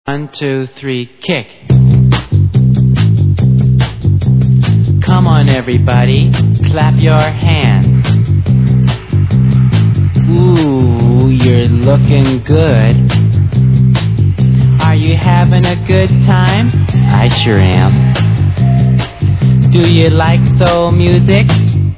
1, 2, 3, kick. Come on, everybody, clap your hands. Ooh, you're looking good. Are you having a good time? I sure am. Do you like soul music?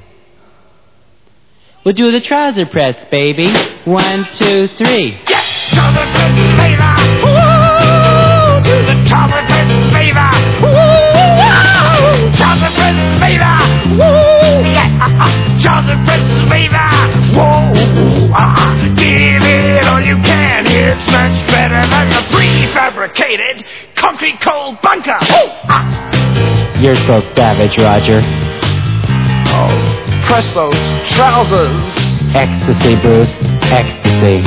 We'll do the trouser press, baby. 1, 2, 3. Yes, trouser press, baby. Woo! Do the trouser press, baby. Woo! Trouser press, baby. Woo! Yeah, trouser press, baby. Whoa! Give it all you can. It's much better than the prefabricated concrete cold bunker. You're so savage, Roger. Oh. Press those trousers. Ecstasy, Bruce. Ecstasy.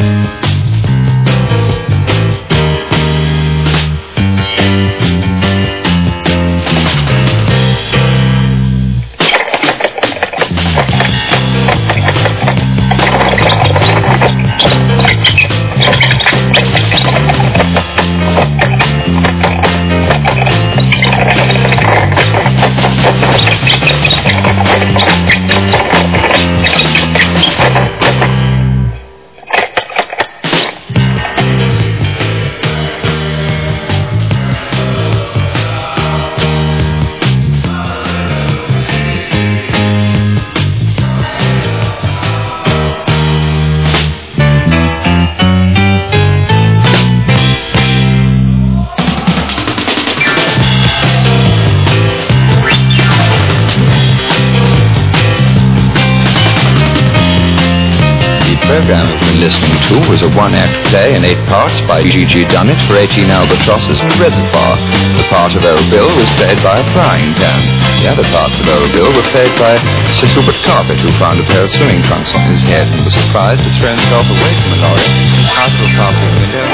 The program you've been listening to was a one-act play in 8 parts by G.G. Dunnett for 18 albatrosses and a reservoir. The part of Old Bill was played by a frying pan. The other parts of Old Bill were played by Sir Hubert Carpet, who found a pair of swimming trunks on his head and was surprised to throw himself away from a lorry out of a passing window.